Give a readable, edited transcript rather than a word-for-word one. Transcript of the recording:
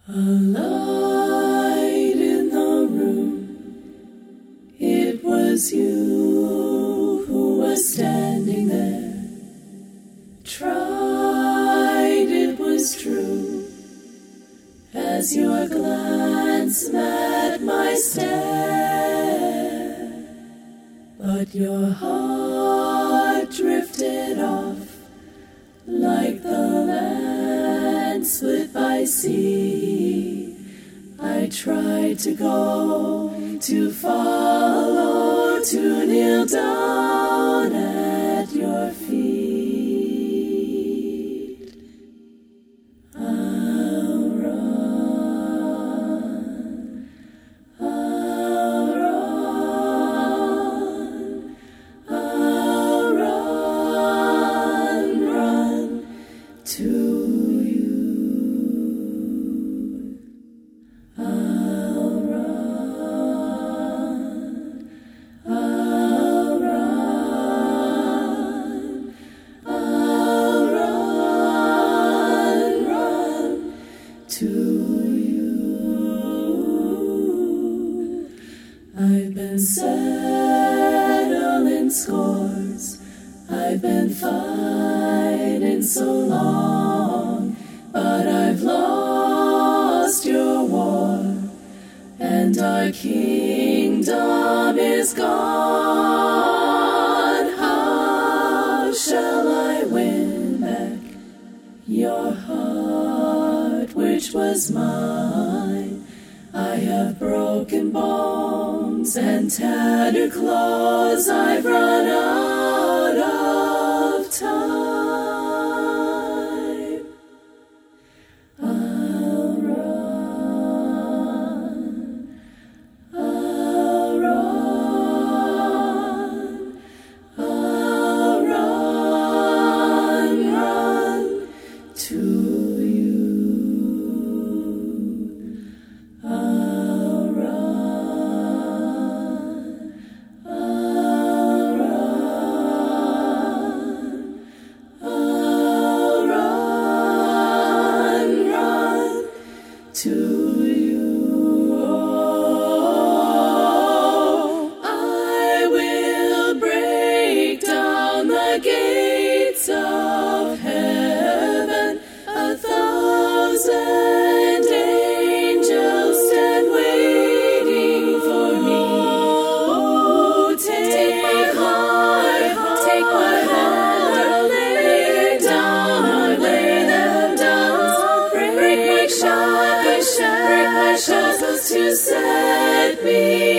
A light in the room, it was you who was standing there. Tried, it was true, as your glance met my stare. But your heart drifted off like the land split by sea. I tried to go, to follow, to kneel down at your feet. I'll run, I'll run, I'll run to you. I'll run, I'll run, I'll run to you. I've been settling scores, I've been fighting so long, but I've lost your war, and our kingdom is gone. How shall I win back your heart, which was mine? I have broken bones and tattered clothes, I've run out of time. I'll run, I'll run, I'll run to you. I'll run, I'll run, I'll run to you. Oh, I will break down the gates of heaven. 1,000 angels stand waiting for me. Oh, take my heart, take my hand, I'll lay them down, break my shackles to set me